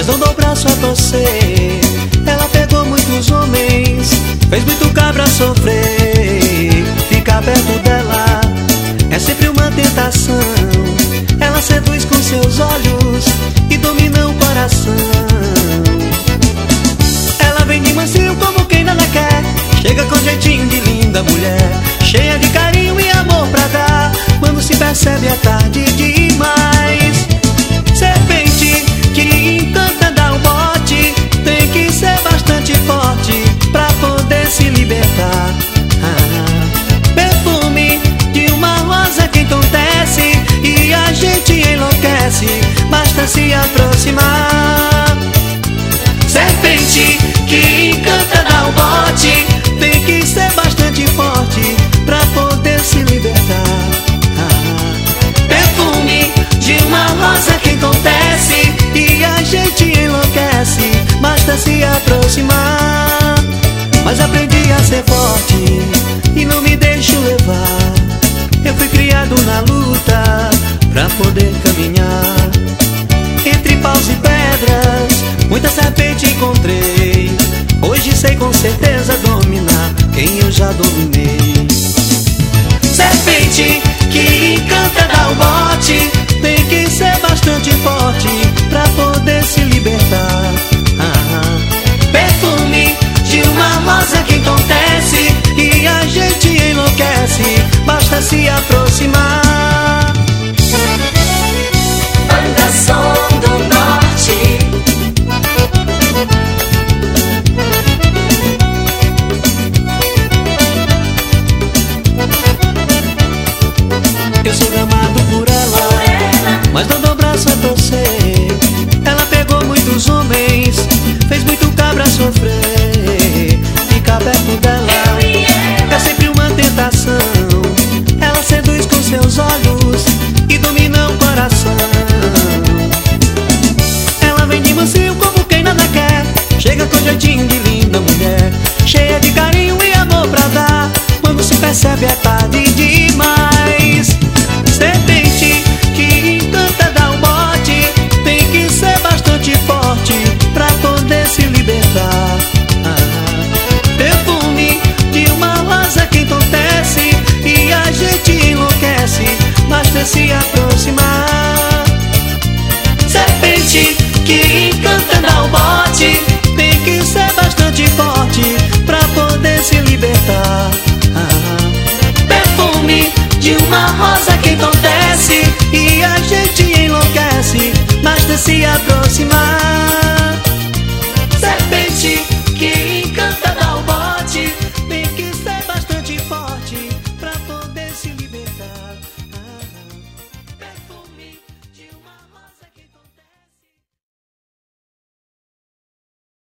mas não dou o braço a torcer. Ela pegou muitos homens, fez muito cabra sofrer. Ficar perto dela é sempre uma tentação. Ela seduz com seus olhos e domina o coração. Ela vem de mansinho como quem nada quer, chega com jeitinho de linda mulher, cheia de carinho e amor pra dar. Quando se percebe é tarde demais. Serpente que encanta, dá um bote, tem que ser bastante forte pra poder se libertar. Perfume de uma rosa que entontece e a gente enlouquece, basta se aproximar. Serpente que encanta, dá um bote, tem que ser bastante forte pra poder se libertar. Perfume de uma rosa que entontece e a gente enlouquece, basta se aproximar. Mas aprendi a ser forte e não me deixo levar. Eu fui criado na luta pra poder caminhar. Entre paus e pedras, muita serpente encontrei. Hoje sei com certeza dominar quem eu já dominei. Serpente que encanta, dá um bote, tem que ser bastante forte pra poder se libertar. Perfume de uma rosa que entontece e a gente enlouquece, basta se aproximar. Banda Som do Norte. Eu sou amado por ela, mas não dou o braço a torcer. Ela pegou muitos homens, fez muito cabra sofrer. Ficar perto dela é sempre uma tentação. Ela seduz com seus olhos e domina o coração. Ela vem de mansinho como quem nada quer, chega com jeitinho de linda mulher, cheia de carinho e amor pra dar. Quando se percebe é tarde demais. Serpente que encanta, dá um bote, tem que ser bastante forte pra poder se libertar. Perfume de uma rosa que entontece e a gente enlouquece, basta se aproximar. Serpente que encanta, dá um bote, tem que ser bastante forte pra poder se libertar. Perfume de uma rosa que entontece e a gente enlouquece, basta se aproximar.